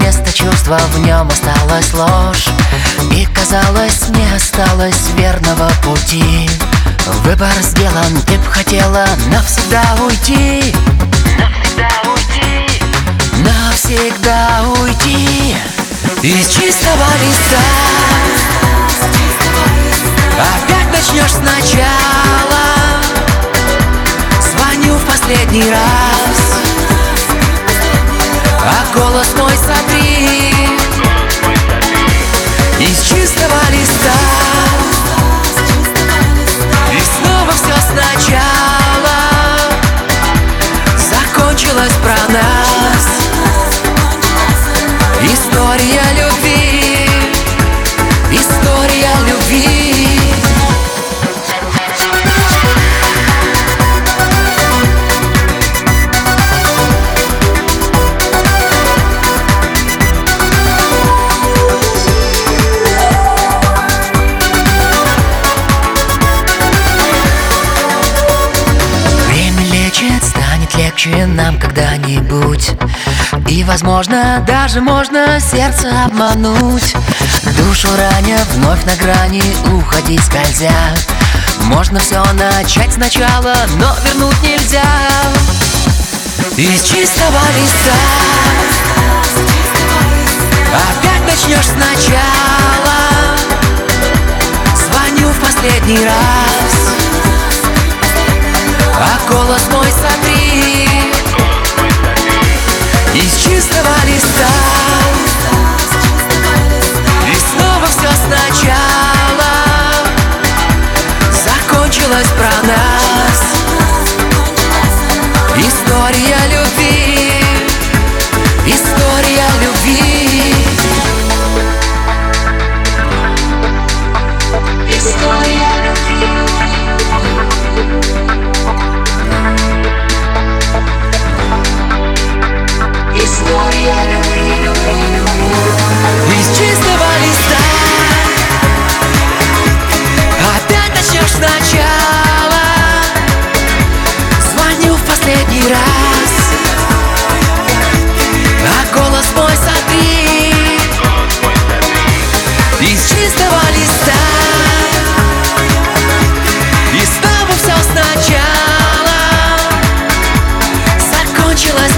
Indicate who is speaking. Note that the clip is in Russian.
Speaker 1: вместо чувства в нем осталась ложь. И казалось, не осталось верного пути. Выбор сделан, ты б хотела навсегда уйти. Навсегда уйти. Навсегда уйти. Из чистого листа опять начнешь сначала. Звоню в последний раз, а голос мой сотри. Из чистого листа и снова все сначала. Закончилось про нас история любви. История любви. Станет легче нам когда-нибудь. И, возможно, даже можно сердце обмануть. Душу раня, вновь на грани уходить скользя. Можно все начать сначала, но вернуть нельзя. Из чистого листа опять начнешь сначала. Звоню в последний раз, а голос мой сотри. Из чистого листа и снова все сначала. Закончилось про нас история любви. История любви. История любви. Из чистого листа опять начнешь сначала. Звоню в последний раз, а голос мой сотри. Из чистого листа и снова все сначала. Закончилось